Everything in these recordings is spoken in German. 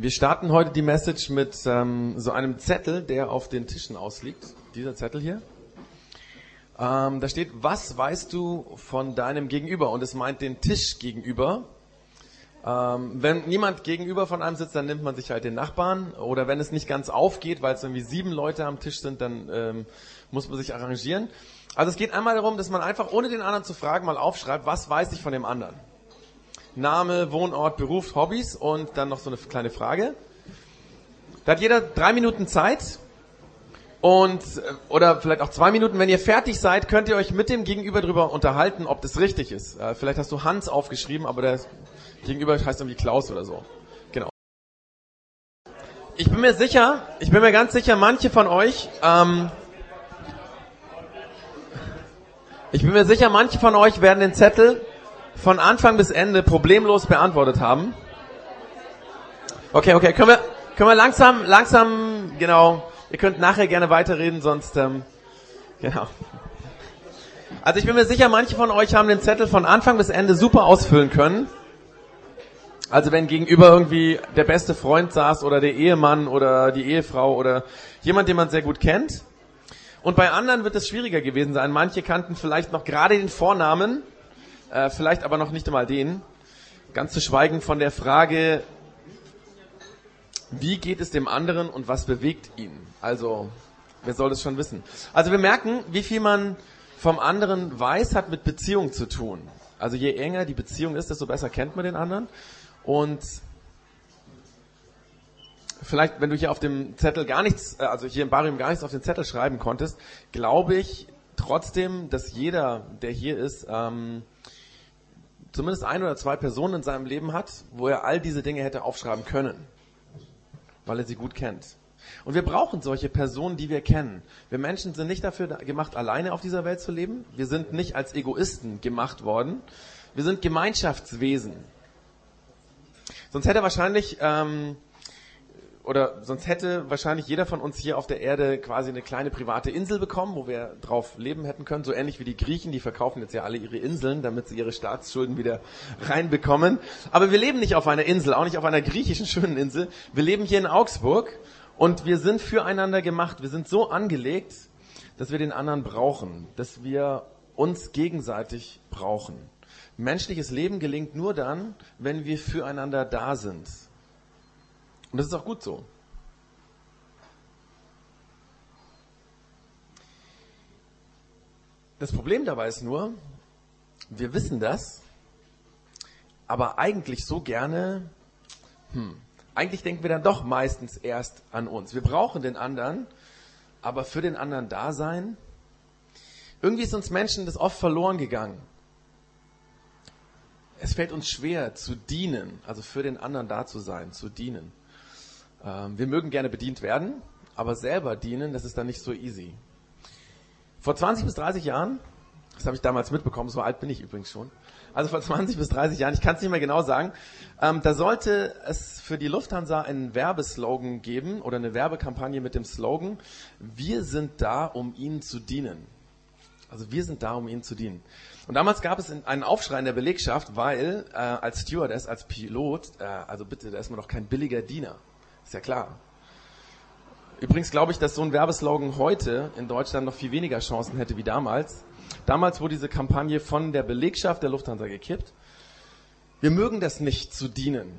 Wir starten heute die Message mit so einem Zettel, der auf den Tischen ausliegt. Dieser Zettel hier. Da steht, was weißt du von deinem Gegenüber? Und es meint den Tisch gegenüber. Wenn niemand gegenüber von einem sitzt, dann nimmt man sich halt den Nachbarn. Oder wenn es nicht ganz aufgeht, weil es irgendwie 7 Leute am Tisch sind, dann muss man sich arrangieren. Also es geht einmal darum, dass man einfach, ohne den anderen zu fragen, mal aufschreibt, was weiß ich von dem anderen. Name, Wohnort, Beruf, Hobbys und dann noch so eine kleine Frage. Da hat jeder 3 Minuten Zeit und oder vielleicht auch 2 Minuten. Wenn ihr fertig seid, könnt ihr euch mit dem Gegenüber darüber unterhalten, ob das richtig ist. Vielleicht hast du Hans aufgeschrieben, aber der Gegenüber heißt irgendwie Klaus oder so. Genau. Ich bin mir ganz sicher, manche von euch werden den Zettel von Anfang bis Ende problemlos beantwortet haben. Okay, können wir langsam, genau. Ihr könnt nachher gerne weiterreden, sonst, genau. Also ich bin mir sicher, manche von euch haben den Zettel von Anfang bis Ende super ausfüllen können. Also wenn gegenüber irgendwie der beste Freund saß oder der Ehemann oder die Ehefrau oder jemand, den man sehr gut kennt. Und bei anderen wird es schwieriger gewesen sein. Manche kannten vielleicht noch gerade den Vornamen, vielleicht aber noch nicht einmal den. Ganz zu schweigen von der Frage, wie geht es dem anderen und was bewegt ihn? Also, wer soll das schon wissen? Also wir merken, wie viel man vom anderen weiß, hat mit Beziehung zu tun. Also je enger die Beziehung ist, desto besser kennt man den anderen. Und vielleicht, wenn du hier auf dem Zettel gar nichts, also hier im Barium gar nichts auf den Zettel schreiben konntest, glaube ich trotzdem, dass jeder, der hier ist, zumindest 1 oder 2 Personen in seinem Leben hat, wo er all diese Dinge hätte aufschreiben können, weil er sie gut kennt. Und wir brauchen solche Personen, die wir kennen. Wir Menschen sind nicht dafür gemacht, alleine auf dieser Welt zu leben. Wir sind nicht als Egoisten gemacht worden. Wir sind Gemeinschaftswesen. Sonst hätte wahrscheinlich jeder von uns hier auf der Erde quasi eine kleine private Insel bekommen, wo wir drauf leben hätten können. So ähnlich wie die Griechen, die verkaufen jetzt ja alle ihre Inseln, damit sie ihre Staatsschulden wieder reinbekommen. Aber wir leben nicht auf einer Insel, auch nicht auf einer griechischen schönen Insel. Wir leben hier in Augsburg und wir sind füreinander gemacht. Wir sind so angelegt, dass wir den anderen brauchen, dass wir uns gegenseitig brauchen. Menschliches Leben gelingt nur dann, wenn wir füreinander da sind. Und das ist auch gut so. Das Problem dabei ist nur, wir wissen das, aber eigentlich so gerne, eigentlich denken wir dann doch meistens erst an uns. Wir brauchen den anderen, aber für den anderen da sein, irgendwie ist uns Menschen das oft verloren gegangen. Es fällt uns schwer zu dienen, also für den anderen da zu sein, zu dienen. Wir mögen gerne bedient werden, aber selber dienen, das ist dann nicht so easy. Vor 20 bis 30 Jahren, das habe ich damals mitbekommen, so alt bin ich übrigens schon, also vor 20 bis 30 Jahren, ich kann es nicht mehr genau sagen, da sollte es für die Lufthansa einen Werbeslogan geben oder eine Werbekampagne mit dem Slogan, wir sind da, um Ihnen zu dienen. Also wir sind da, um Ihnen zu dienen. Und damals gab es einen Aufschrei in der Belegschaft, weil als Stewardess, als Pilot, also bitte, da ist man doch kein billiger Diener. Ist ja klar. Übrigens glaube ich, dass so ein Werbeslogan heute in Deutschland noch viel weniger Chancen hätte wie damals. Damals wurde diese Kampagne von der Belegschaft der Lufthansa gekippt. Wir mögen das nicht, zu dienen.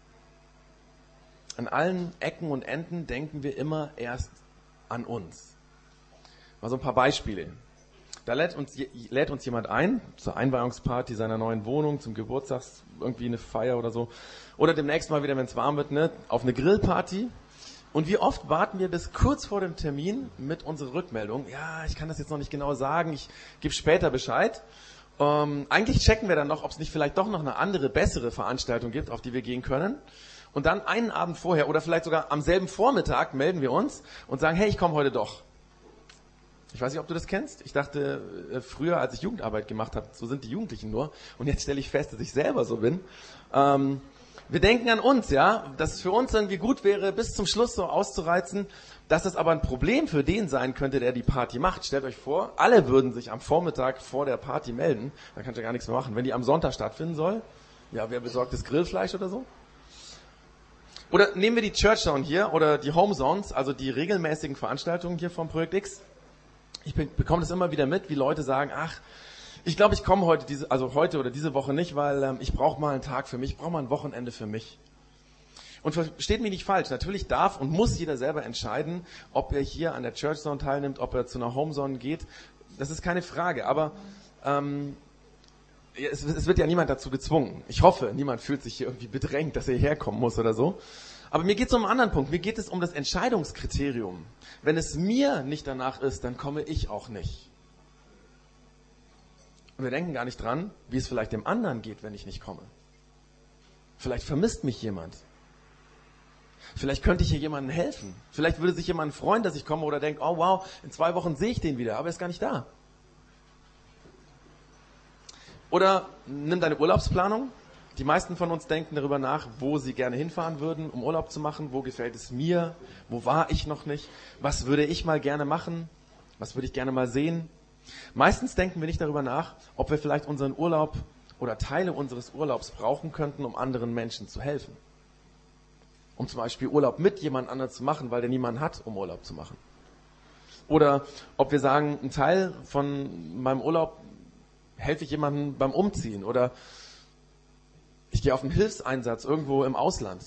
An allen Ecken und Enden denken wir immer erst an uns. Mal so ein paar Beispiele. Da lädt uns jemand ein, zur Einweihungsparty seiner neuen Wohnung, zum Geburtstag, irgendwie eine Feier oder so. Oder demnächst mal wieder, wenn es warm wird, auf eine Grillparty. Und wie oft warten wir bis kurz vor dem Termin mit unserer Rückmeldung. Ja, ich kann das jetzt noch nicht genau sagen, ich gebe später Bescheid. Eigentlich checken wir dann noch, ob es nicht vielleicht doch noch eine andere, bessere Veranstaltung gibt, auf die wir gehen können. Und dann einen Abend vorher oder vielleicht sogar am selben Vormittag melden wir uns und sagen, hey, ich komme heute doch. Ich weiß nicht, ob du das kennst. Ich dachte früher, als ich Jugendarbeit gemacht habe, so sind die Jugendlichen nur. Und jetzt stelle ich fest, dass ich selber so bin. Wir denken an uns, ja, dass es für uns irgendwie gut wäre, bis zum Schluss so auszureizen, dass es aber ein Problem für den sein könnte, der die Party macht. Stellt euch vor, alle würden sich am Vormittag vor der Party melden. Da kannst du ja gar nichts mehr machen. Wenn die am Sonntag stattfinden soll, ja, wer besorgt das Grillfleisch oder so? Oder nehmen wir die Church Zone hier oder die Home Zones, also die regelmäßigen Veranstaltungen hier vom Projekt X. Ich bekomme das immer wieder mit, wie Leute sagen, ach, ich glaube, ich komme heute oder diese Woche nicht, weil ich brauche mal einen Tag für mich, ich brauche mal ein Wochenende für mich. Und versteht mich nicht falsch, natürlich darf und muss jeder selber entscheiden, ob er hier an der Church Zone teilnimmt, ob er zu einer Home Zone geht. Das ist keine Frage, aber es wird ja niemand dazu gezwungen. Ich hoffe, niemand fühlt sich hier irgendwie bedrängt, dass er hierher kommen muss oder so. Aber mir geht es um einen anderen Punkt. Mir geht es um das Entscheidungskriterium. Wenn es mir nicht danach ist, dann komme ich auch nicht. Und wir denken gar nicht dran, wie es vielleicht dem anderen geht, wenn ich nicht komme. Vielleicht vermisst mich jemand. Vielleicht könnte ich hier jemandem helfen. Vielleicht würde sich jemand freuen, dass ich komme oder denkt, oh wow, in 2 Wochen sehe ich den wieder, aber er ist gar nicht da. Oder nimm deine Urlaubsplanung. Die meisten von uns denken darüber nach, wo sie gerne hinfahren würden, um Urlaub zu machen. Wo gefällt es mir? Wo war ich noch nicht? Was würde ich mal gerne machen? Was würde ich gerne mal sehen? Meistens denken wir nicht darüber nach, ob wir vielleicht unseren Urlaub oder Teile unseres Urlaubs brauchen könnten, um anderen Menschen zu helfen. Um zum Beispiel Urlaub mit jemand anderem zu machen, weil der niemanden hat, um Urlaub zu machen. Oder ob wir sagen, ein Teil von meinem Urlaub helfe ich jemandem beim Umziehen oder ich gehe auf einen Hilfseinsatz irgendwo im Ausland.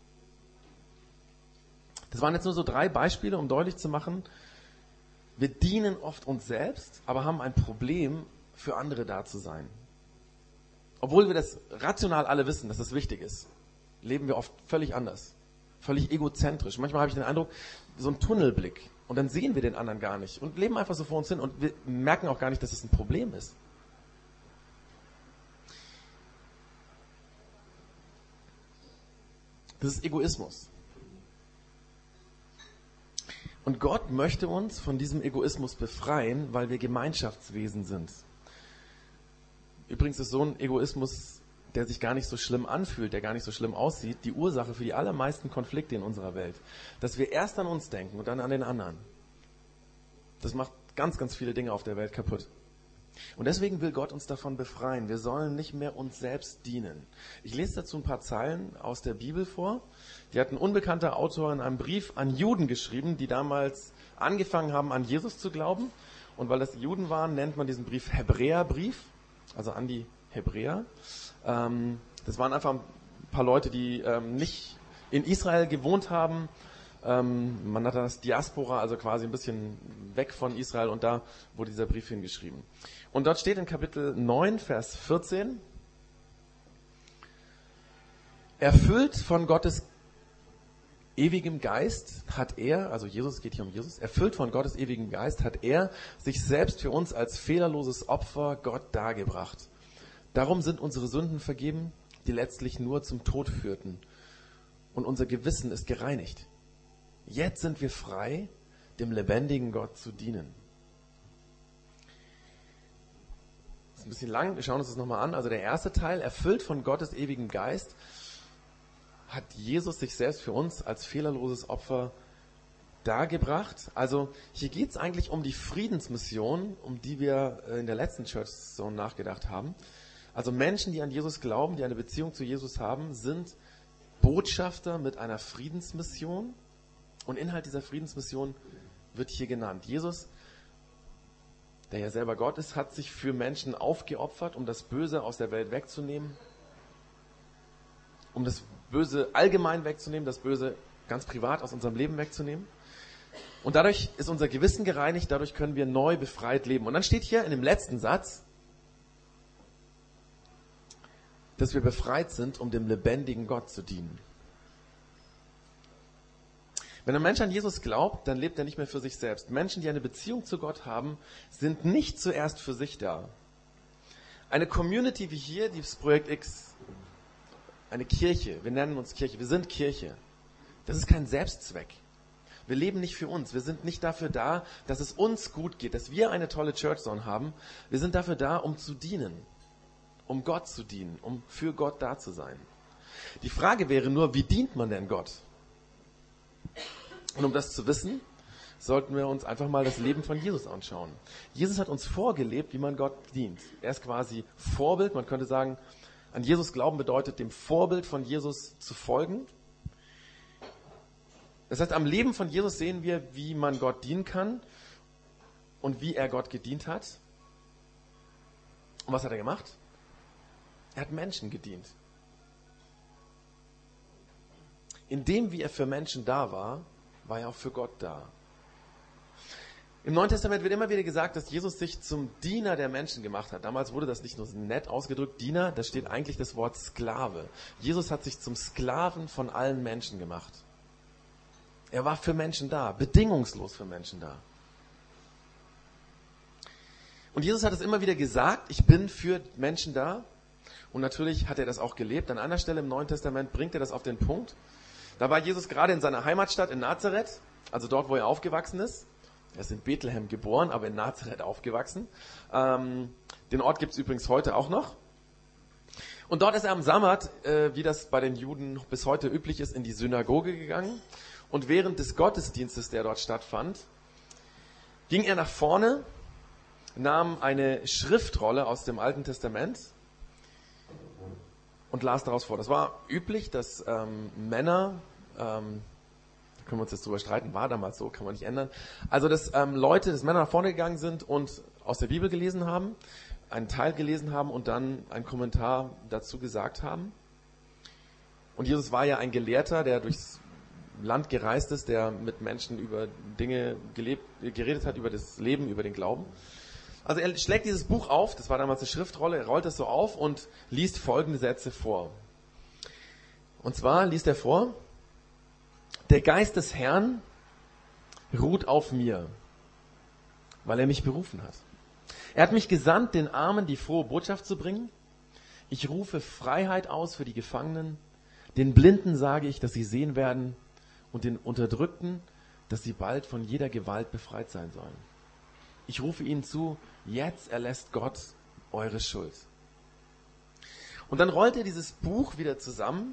Das waren jetzt nur so 3 Beispiele, um deutlich zu machen, wir dienen oft uns selbst, aber haben ein Problem, für andere da zu sein. Obwohl wir das rational alle wissen, dass das wichtig ist, leben wir oft völlig anders, völlig egozentrisch. Manchmal habe ich den Eindruck, so ein Tunnelblick und dann sehen wir den anderen gar nicht und leben einfach so vor uns hin und wir merken auch gar nicht, dass es ein Problem ist. Das ist Egoismus. Und Gott möchte uns von diesem Egoismus befreien, weil wir Gemeinschaftswesen sind. Übrigens ist so ein Egoismus, der sich gar nicht so schlimm anfühlt, der gar nicht so schlimm aussieht, die Ursache für die allermeisten Konflikte in unserer Welt. Dass wir erst an uns denken und dann an den anderen. Das macht ganz, ganz viele Dinge auf der Welt kaputt. Und deswegen will Gott uns davon befreien. Wir sollen nicht mehr uns selbst dienen. Ich lese dazu ein paar Zeilen aus der Bibel vor. Die hat ein unbekannter Autor in einem Brief an Juden geschrieben, die damals angefangen haben, an Jesus zu glauben. Und weil das Juden waren, nennt man diesen Brief Hebräerbrief, also an die Hebräer. Das waren einfach ein paar Leute, die nicht in Israel gewohnt haben. Man hat das Diaspora, also quasi ein bisschen weg von Israel, und da wurde dieser Brief hingeschrieben. Und dort steht in Kapitel 9, Vers 14, erfüllt von Gottes ewigem Geist hat er, also Jesus, geht hier um Jesus, erfüllt von Gottes ewigem Geist hat er sich selbst für uns als fehlerloses Opfer Gott dargebracht. Darum sind unsere Sünden vergeben, die letztlich nur zum Tod führten. Und unser Gewissen ist gereinigt. Jetzt sind wir frei, dem lebendigen Gott zu dienen. Das ist ein bisschen lang, wir schauen uns das nochmal an. Also der erste Teil, erfüllt von Gottes ewigem Geist, hat Jesus sich selbst für uns als fehlerloses Opfer dargebracht. Also hier geht es eigentlich um die Friedensmission, um die wir in der letzten Church Zone nachgedacht haben. Also Menschen, die an Jesus glauben, die eine Beziehung zu Jesus haben, sind Botschafter mit einer Friedensmission. Und Inhalt dieser Friedensmission wird hier genannt. Jesus, der ja selber Gott ist, hat sich für Menschen aufgeopfert, um das Böse aus der Welt wegzunehmen, um das Böse allgemein wegzunehmen, das Böse ganz privat aus unserem Leben wegzunehmen. Und dadurch ist unser Gewissen gereinigt, dadurch können wir neu befreit leben. Und dann steht hier in dem letzten Satz, dass wir befreit sind, um dem lebendigen Gott zu dienen. Wenn ein Mensch an Jesus glaubt, dann lebt er nicht mehr für sich selbst. Menschen, die eine Beziehung zu Gott haben, sind nicht zuerst für sich da. Eine Community wie hier, dieses Projekt X, eine Kirche, wir nennen uns Kirche, wir sind Kirche. Das ist kein Selbstzweck. Wir leben nicht für uns. Wir sind nicht dafür da, dass es uns gut geht, dass wir eine tolle Church Zone haben. Wir sind dafür da, um zu dienen, um Gott zu dienen, um für Gott da zu sein. Die Frage wäre nur, wie dient man denn Gott? Und um das zu wissen, sollten wir uns einfach mal das Leben von Jesus anschauen. Jesus hat uns vorgelebt, wie man Gott dient. Er ist quasi Vorbild. Man könnte sagen, an Jesus glauben bedeutet, dem Vorbild von Jesus zu folgen. Das heißt, am Leben von Jesus sehen wir, wie man Gott dienen kann und wie er Gott gedient hat. Und was hat er gemacht? Er hat Menschen gedient. Indem, wie er für Menschen da war, war er auch für Gott da. Im Neuen Testament wird immer wieder gesagt, dass Jesus sich zum Diener der Menschen gemacht hat. Damals wurde das nicht nur nett ausgedrückt, Diener, da steht eigentlich das Wort Sklave. Jesus hat sich zum Sklaven von allen Menschen gemacht. Er war für Menschen da, bedingungslos für Menschen da. Und Jesus hat es immer wieder gesagt, ich bin für Menschen da. Und natürlich hat er das auch gelebt. An einer Stelle im Neuen Testament bringt er das auf den Punkt. Da war Jesus gerade in seiner Heimatstadt in Nazareth, also dort, wo er aufgewachsen ist. Er ist in Bethlehem geboren, aber in Nazareth aufgewachsen. Den Ort gibt es übrigens heute auch noch. Und dort ist er am Sabbat, wie das bei den Juden bis heute üblich ist, in die Synagoge gegangen. Und während des Gottesdienstes, der dort stattfand, ging er nach vorne, nahm eine Schriftrolle aus dem Alten Testament und las daraus vor. Das war üblich, dass Männer, können wir uns jetzt drüber streiten, war damals so, kann man nicht ändern. Also, dass Männer nach vorne gegangen sind und aus der Bibel gelesen haben, einen Teil gelesen haben und dann einen Kommentar dazu gesagt haben. Und Jesus war ja ein Gelehrter, der durchs Land gereist ist, der mit Menschen über Dinge geredet hat, über das Leben, über den Glauben. Also er schlägt dieses Buch auf, das war damals eine Schriftrolle, er rollt es so auf und liest folgende Sätze vor. Und zwar liest er vor: Der Geist des Herrn ruht auf mir, weil er mich berufen hat. Er hat mich gesandt, den Armen die frohe Botschaft zu bringen. Ich rufe Freiheit aus für die Gefangenen. Den Blinden sage ich, dass sie sehen werden, und den Unterdrückten, dass sie bald von jeder Gewalt befreit sein sollen. Ich rufe ihnen zu, jetzt erlässt Gott eure Schuld. Und dann rollt er dieses Buch wieder zusammen.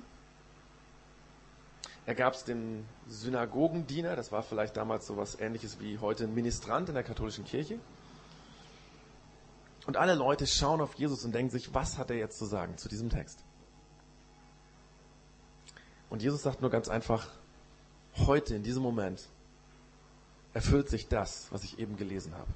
Er gab es dem Synagogendiener, das war vielleicht damals so was Ähnliches wie heute ein Ministrant in der katholischen Kirche. Und alle Leute schauen auf Jesus und denken sich, was hat er jetzt zu sagen zu diesem Text? Und Jesus sagt nur ganz einfach, heute, in diesem Moment, erfüllt sich das, was ich eben gelesen habe.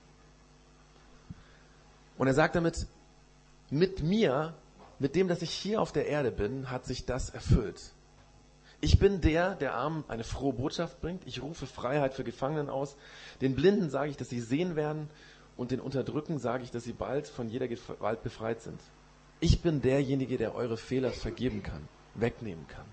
Und er sagt damit, mit mir, mit dem, dass ich hier auf der Erde bin, hat sich das erfüllt. Ich bin der Armen eine frohe Botschaft bringt. Ich rufe Freiheit für Gefangenen aus. Den Blinden sage ich, dass sie sehen werden. Und den Unterdrückten sage ich, dass sie bald von jeder Gewalt befreit sind. Ich bin derjenige, der eure Fehler vergeben kann, wegnehmen kann.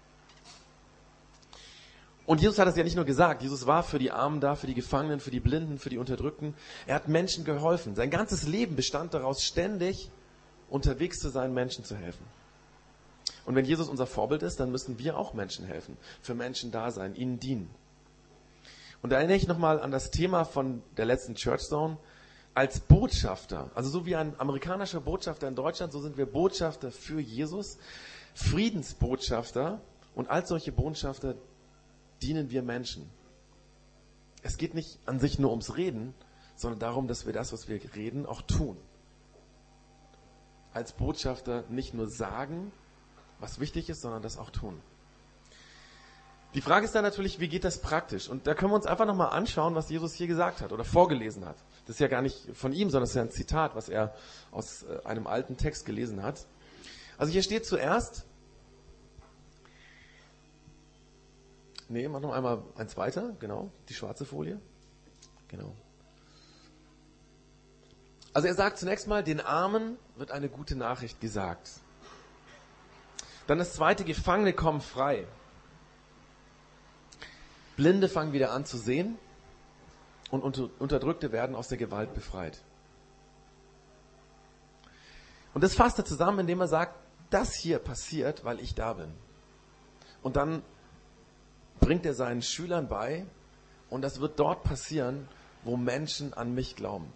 Und Jesus hat das ja nicht nur gesagt. Jesus war für die Armen da, für die Gefangenen, für die Blinden, für die Unterdrückten. Er hat Menschen geholfen. Sein ganzes Leben bestand daraus, ständig unterwegs zu sein, Menschen zu helfen. Und wenn Jesus unser Vorbild ist, dann müssen wir auch Menschen helfen, für Menschen da sein, ihnen dienen. Und da erinnere ich nochmal an das Thema von der letzten Church Zone. Als Botschafter, also so wie ein amerikanischer Botschafter in Deutschland, so sind wir Botschafter für Jesus, Friedensbotschafter, und als solche Botschafter dienen wir Menschen. Es geht nicht an sich nur ums Reden, sondern darum, dass wir das, was wir reden, auch tun. Als Botschafter nicht nur sagen, was wichtig ist, sondern das auch tun. Die Frage ist dann natürlich, wie geht das praktisch? Und da können wir uns einfach nochmal anschauen, was Jesus hier gesagt hat oder vorgelesen hat. Das ist ja gar nicht von ihm, sondern das ist ja ein Zitat, was er aus einem alten Text gelesen hat. Also hier steht zuerst, mach noch einmal eins weiter, genau, die schwarze Folie. Genau. Also er sagt zunächst mal, den Armen wird eine gute Nachricht gesagt. Dann das zweite, Gefangene kommen frei. Blinde fangen wieder an zu sehen und Unterdrückte werden aus der Gewalt befreit. Und das fasst er zusammen, indem er sagt, das hier passiert, weil ich da bin. Und dann bringt er seinen Schülern bei, und das wird dort passieren, wo Menschen an mich glauben.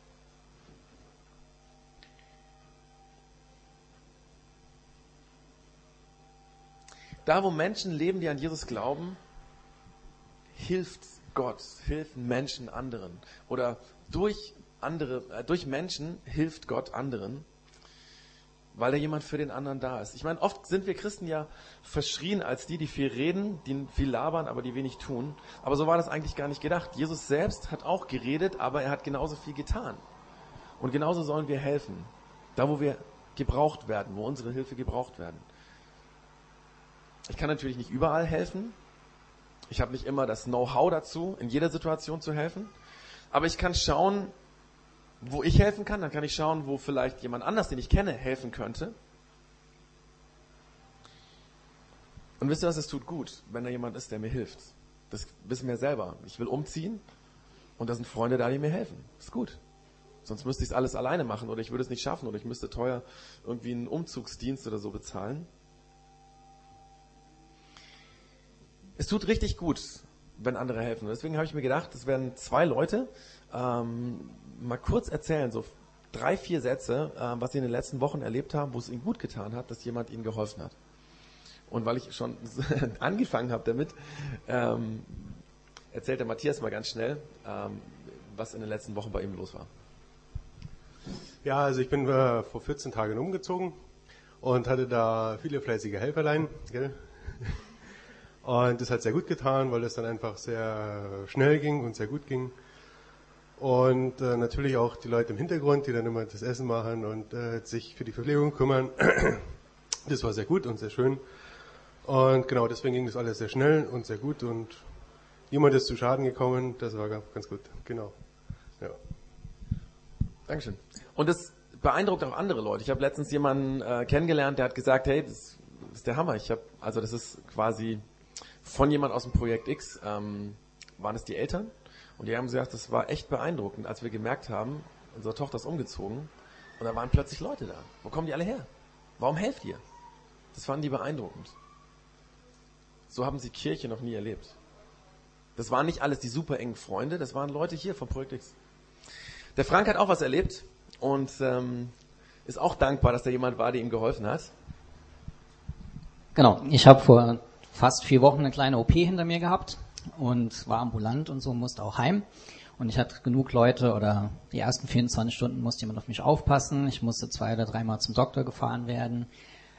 Da, wo Menschen leben, die an Jesus glauben, hilft Gott, helfen Menschen anderen. Oder durch Menschen hilft Gott anderen. weil da jemand für den anderen da ist. Ich meine, oft sind wir Christen ja verschrien als die viel reden, die viel labern, aber die wenig tun. Aber so war das eigentlich gar nicht gedacht. Jesus selbst hat auch geredet, aber er hat genauso viel getan. Und genauso sollen wir helfen. Da, wo wir gebraucht werden, wo unsere Hilfe gebraucht werden. Ich kann natürlich nicht überall helfen. Ich habe nicht immer das Know-how dazu, in jeder Situation zu helfen. Aber ich kann schauen, wo ich helfen kann. Dann kann ich schauen, wo vielleicht jemand anders, den ich kenne, helfen könnte. Und wisst ihr was, es tut gut, wenn da jemand ist, der mir hilft. Das wissen wir selber. Ich will umziehen und da sind Freunde da, die mir helfen. Das ist gut. Sonst müsste ich es alles alleine machen oder ich würde es nicht schaffen oder ich müsste teuer irgendwie einen Umzugsdienst oder so bezahlen. Es tut richtig gut, wenn andere helfen. Und deswegen habe ich mir gedacht, es werden 2 Leute mal kurz erzählen, so 3, 4 Sätze, was sie in den letzten Wochen erlebt haben, wo es ihnen gut getan hat, dass jemand ihnen geholfen hat. Und weil ich schon angefangen habe damit, erzählt der Matthias mal ganz schnell, was in den letzten Wochen bei ihm los war. Ja, also ich bin vor 14 Tagen umgezogen und hatte da viele fleißige Helferlein, gell? Und das hat sehr gut getan, weil es dann einfach sehr schnell ging und sehr gut ging. Und natürlich auch die Leute im Hintergrund, die dann immer das Essen machen und sich für die Verpflegung kümmern. Das war sehr gut und sehr schön. Und genau, deswegen ging das alles sehr schnell und sehr gut und niemand ist zu Schaden gekommen. Das war ganz gut, genau. Ja. Dankeschön. Und das beeindruckt auch andere Leute. Ich habe letztens jemanden kennengelernt, der hat gesagt, hey, das ist der Hammer. Das ist quasi von jemand aus dem Projekt X, waren es die Eltern. Und die haben gesagt, das war echt beeindruckend, als wir gemerkt haben, unsere Tochter ist umgezogen und da waren plötzlich Leute da. Wo kommen die alle her? Warum helft ihr? Das fanden die beeindruckend. So haben sie Kirche noch nie erlebt. Das waren nicht alles die super engen Freunde, das waren Leute hier vom Projekt X. Der Frank hat auch was erlebt und ist auch dankbar, dass da jemand war, der ihm geholfen hat. Genau, ich habe vor fast 4 Wochen eine kleine OP hinter mir gehabt und war ambulant und so, musste auch heim. Und ich hatte genug Leute oder die ersten 24 Stunden musste jemand auf mich aufpassen. Ich musste 2 oder 3 Mal zum Doktor gefahren werden.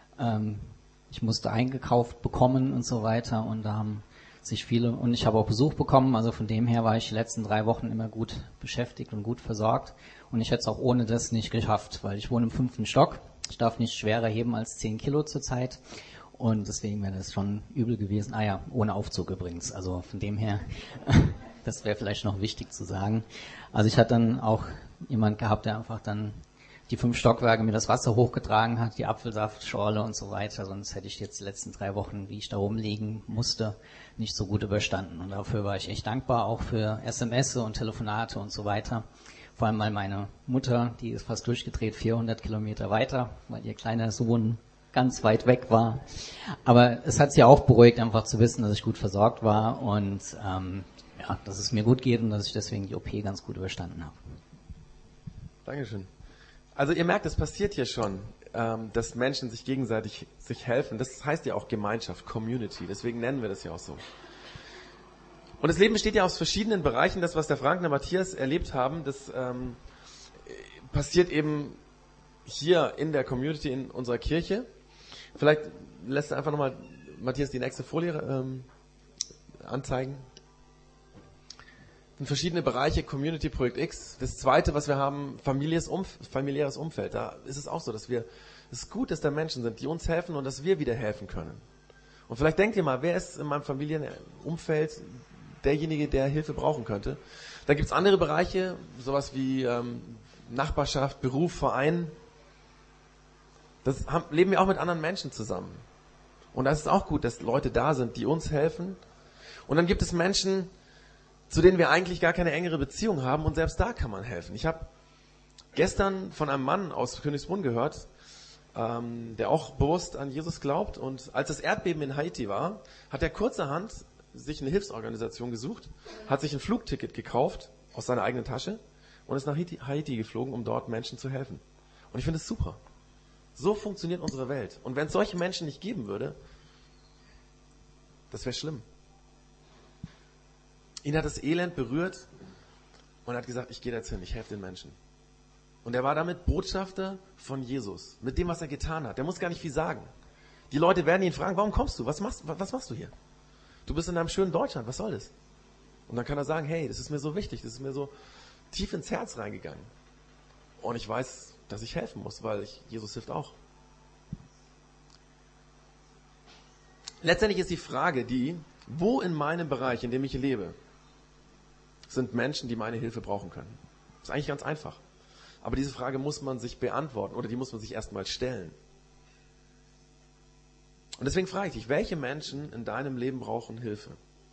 Ich musste eingekauft bekommen und so weiter. Und da haben sich viele, und ich habe auch Besuch bekommen. Also von dem her war ich die letzten 3 Wochen immer gut beschäftigt und gut versorgt. Und ich hätte es auch ohne das nicht geschafft, weil ich wohne im 5. Stock. Ich darf nicht schwerer heben als 10 Kilo zurzeit. Und deswegen wäre das schon übel gewesen. Ah ja, ohne Aufzug übrigens. Also von dem her, das wäre vielleicht noch wichtig zu sagen. Also ich hatte dann auch jemand gehabt, der einfach dann die 5 Stockwerke mir das Wasser hochgetragen hat, die Apfelsaftschorle und so weiter. Sonst hätte ich jetzt die letzten 3 Wochen, wie ich da rumliegen musste, nicht so gut überstanden. Und dafür war ich echt dankbar, auch für SMS und Telefonate und so weiter. Vor allem weil meine Mutter, die ist fast durchgedreht, 400 Kilometer weiter, weil ihr kleiner Sohn ganz weit weg war. Aber es hat sie auch beruhigt, einfach zu wissen, dass ich gut versorgt war und dass es mir gut geht und dass ich deswegen die OP ganz gut überstanden habe. Dankeschön. Also ihr merkt, es passiert hier schon, dass Menschen sich gegenseitig helfen. Das heißt ja auch Gemeinschaft, Community. Deswegen nennen wir das ja auch so. Und das Leben besteht ja aus verschiedenen Bereichen. Das, was der Frank und der Matthias erlebt haben, das passiert eben hier in der Community, in unserer Kirche. Vielleicht lässt du einfach nochmal, Matthias, die nächste Folie anzeigen. Das sind verschiedene Bereiche, Community, Projekt X. Das zweite, was wir haben, familiäres Umfeld. Da ist es auch so, es ist gut, dass da Menschen sind, die uns helfen und dass wir wieder helfen können. Und vielleicht denkt ihr mal, wer ist in meinem Familienumfeld derjenige, der Hilfe brauchen könnte? Da gibt es andere Bereiche, sowas wie Nachbarschaft, Beruf, Verein. Leben wir auch mit anderen Menschen zusammen. Und da ist es auch gut, dass Leute da sind, die uns helfen. Und dann gibt es Menschen, zu denen wir eigentlich gar keine engere Beziehung haben und selbst da kann man helfen. Ich habe gestern von einem Mann aus Königsbrunn gehört, der auch bewusst an Jesus glaubt und als das Erdbeben in Haiti war, hat er kurzerhand sich eine Hilfsorganisation gesucht, hat sich ein Flugticket gekauft aus seiner eigenen Tasche und ist nach Haiti geflogen, um dort Menschen zu helfen. Und ich finde es super. So funktioniert unsere Welt. Und wenn es solche Menschen nicht geben würde, das wäre schlimm. Ihn hat das Elend berührt und hat gesagt, ich gehe jetzt hin, ich helfe den Menschen. Und er war damit Botschafter von Jesus, mit dem, was er getan hat. Der muss gar nicht viel sagen. Die Leute werden ihn fragen, warum kommst du? Was machst du hier? Du bist in einem schönen Deutschland, was soll das? Und dann kann er sagen, hey, das ist mir so wichtig, das ist mir so tief ins Herz reingegangen. Und ich weiß, dass ich helfen muss, weil Jesus hilft auch. Letztendlich ist die Frage wo in meinem Bereich, in dem ich lebe, sind Menschen, die meine Hilfe brauchen können? Das ist eigentlich ganz einfach. Aber diese Frage muss man sich beantworten oder die muss man sich erstmal stellen. Und deswegen frage ich dich, welche Menschen in deinem Leben brauchen Hilfe?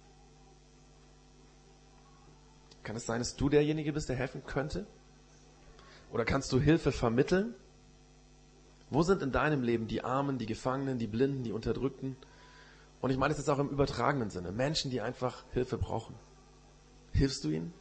Kann es sein, dass du derjenige bist, der helfen könnte? Oder kannst du Hilfe vermitteln? Wo sind in deinem Leben die Armen, die Gefangenen, die Blinden, die Unterdrückten? Und ich meine das jetzt auch im übertragenen Sinne. Menschen, die einfach Hilfe brauchen. Hilfst du ihnen?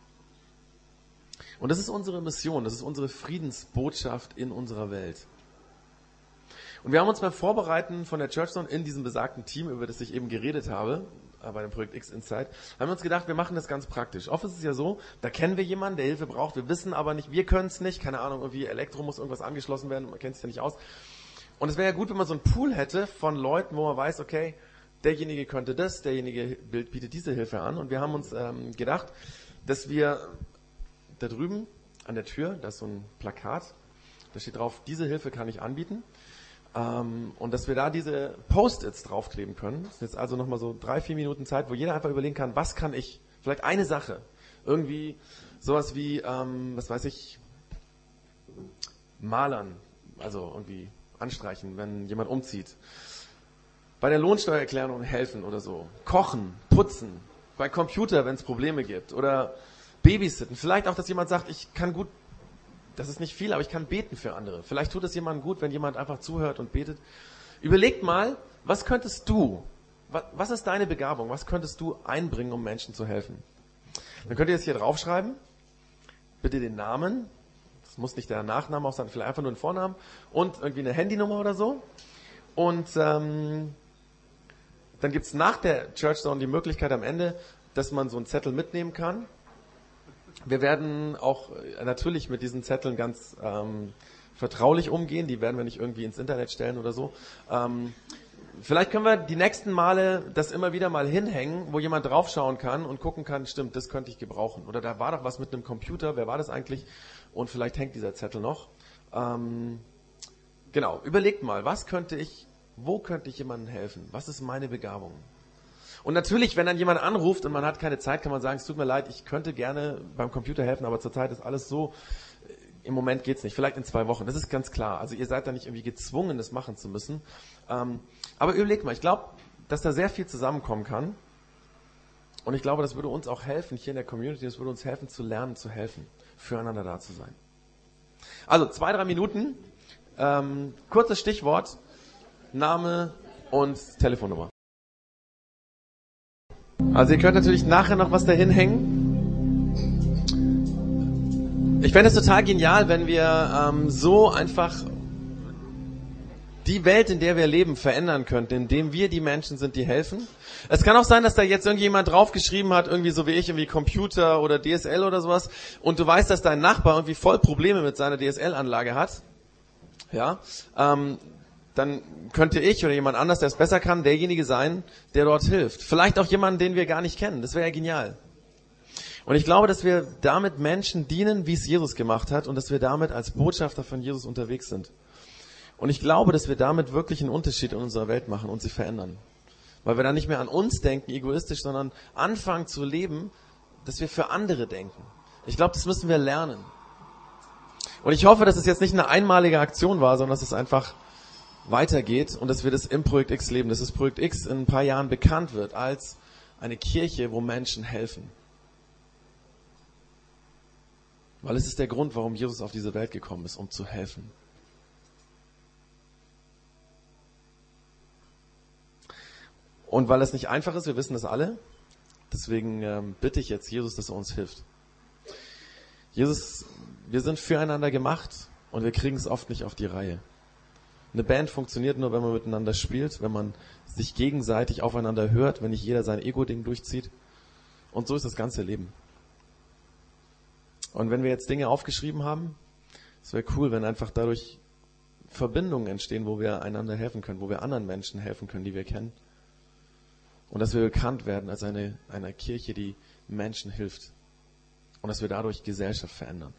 Und das ist unsere Mission, das ist unsere Friedensbotschaft in unserer Welt. Und wir haben uns beim Vorbereiten von der Churchzone in diesem besagten Team, über das ich eben geredet habe, bei dem Projekt X Insight, haben wir uns gedacht, wir machen das ganz praktisch. Oft ist es ja so, da kennen wir jemanden, der Hilfe braucht, wir wissen aber nicht, wir können es nicht, keine Ahnung, irgendwie Elektro muss irgendwas angeschlossen werden, man kennt sich ja nicht aus. Und es wäre ja gut, wenn man so einen Pool hätte von Leuten, wo man weiß, okay, derjenige könnte das, derjenige bietet diese Hilfe an. Und wir haben uns gedacht, dass wir da drüben an der Tür, da ist so ein Plakat, da steht drauf, diese Hilfe kann ich anbieten. Und dass wir da diese Post-its draufkleben können. Das ist jetzt also nochmal so 3-4 Minuten Zeit, wo jeder einfach überlegen kann, was kann ich, vielleicht eine Sache, irgendwie sowas wie, was weiß ich, malern, also irgendwie anstreichen, wenn jemand umzieht. Bei der Lohnsteuererklärung helfen oder so. Kochen, putzen, bei Computer, wenn es Probleme gibt. Oder babysitten. Vielleicht auch, dass jemand sagt, ich kann gut, das ist nicht viel, aber ich kann beten für andere. Vielleicht tut es jemandem gut, wenn jemand einfach zuhört und betet. Überlegt mal, was könntest du, was ist deine Begabung, was könntest du einbringen, um Menschen zu helfen? Dann könnt ihr jetzt hier draufschreiben, bitte den Namen, das muss nicht der Nachname auch sein, vielleicht einfach nur ein Vornamen und irgendwie eine Handynummer oder so. Und dann gibt es nach der Churchzone die Möglichkeit am Ende, dass man so einen Zettel mitnehmen kann. Wir werden auch natürlich mit diesen Zetteln ganz vertraulich umgehen. Die werden wir nicht irgendwie ins Internet stellen oder so. Vielleicht können wir die nächsten Male das immer wieder mal hinhängen, wo jemand draufschauen kann und gucken kann, stimmt, das könnte ich gebrauchen. Oder da war doch was mit einem Computer, wer war das eigentlich? Und vielleicht hängt dieser Zettel noch. Genau, überlegt mal, wo könnte ich jemandem helfen? Was ist meine Begabung? Und natürlich, wenn dann jemand anruft und man hat keine Zeit, kann man sagen, es tut mir leid, ich könnte gerne beim Computer helfen, aber zurzeit ist alles so, im Moment geht's nicht, vielleicht in 2 Wochen, das ist ganz klar. Also ihr seid da nicht irgendwie gezwungen, das machen zu müssen. Aber überlegt mal, ich glaube, dass da sehr viel zusammenkommen kann. Und ich glaube, das würde uns auch helfen, hier in der Community, das würde uns helfen zu lernen, zu helfen, füreinander da zu sein. Also 2-3 Minuten, kurzes Stichwort, Name und Telefonnummer. Also ihr könnt natürlich nachher noch was dahin hängen. Ich fände es total genial, wenn wir so einfach die Welt, in der wir leben, verändern könnten, indem wir die Menschen sind, die helfen. Es kann auch sein, dass da jetzt irgendjemand draufgeschrieben hat, irgendwie so wie ich, irgendwie Computer oder DSL oder sowas, und du weißt, dass dein Nachbar irgendwie voll Probleme mit seiner DSL-Anlage hat. Ja, dann könnte ich oder jemand anders, der es besser kann, derjenige sein, der dort hilft. Vielleicht auch jemanden, den wir gar nicht kennen. Das wäre ja genial. Und ich glaube, dass wir damit Menschen dienen, wie es Jesus gemacht hat, und dass wir damit als Botschafter von Jesus unterwegs sind. Und ich glaube, dass wir damit wirklich einen Unterschied in unserer Welt machen und sie verändern. Weil wir dann nicht mehr an uns denken, egoistisch, sondern anfangen zu leben, dass wir für andere denken. Ich glaube, das müssen wir lernen. Und ich hoffe, dass es jetzt nicht eine einmalige Aktion war, sondern dass es einfach weitergeht und dass wir das im Projekt X leben, dass das Projekt X in ein paar Jahren bekannt wird als eine Kirche, wo Menschen helfen. Weil es ist der Grund, warum Jesus auf diese Welt gekommen ist, um zu helfen. Und weil es nicht einfach ist, wir wissen das alle, deswegen bitte ich jetzt Jesus, dass er uns hilft. Jesus, wir sind füreinander gemacht und wir kriegen es oft nicht auf die Reihe. Eine Band funktioniert nur, wenn man miteinander spielt, wenn man sich gegenseitig aufeinander hört, wenn nicht jeder sein Ego-Ding durchzieht. Und so ist das ganze Leben. Und wenn wir jetzt Dinge aufgeschrieben haben Es wäre cool, wenn einfach dadurch Verbindungen entstehen, wo wir einander helfen können, wo wir anderen Menschen helfen können, die wir kennen. Und dass wir bekannt werden als eine Kirche, die Menschen hilft. Und dass wir dadurch Gesellschaft verändern.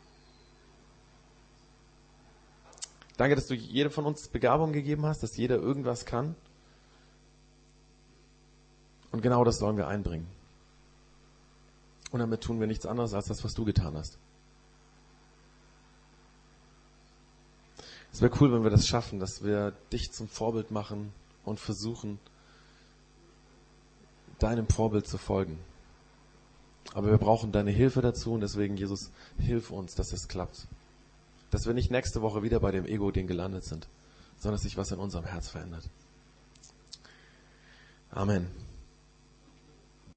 Danke, dass du jedem von uns Begabung gegeben hast, dass jeder irgendwas kann. Und genau das sollen wir einbringen. Und damit tun wir nichts anderes als das, was du getan hast. Es wäre cool, wenn wir das schaffen, dass wir dich zum Vorbild machen und versuchen, deinem Vorbild zu folgen. Aber wir brauchen deine Hilfe dazu und deswegen, Jesus, hilf uns, dass es klappt. Dass wir nicht nächste Woche wieder bei dem Ego-Ding gelandet sind, sondern dass sich was in unserem Herz verändert. Amen.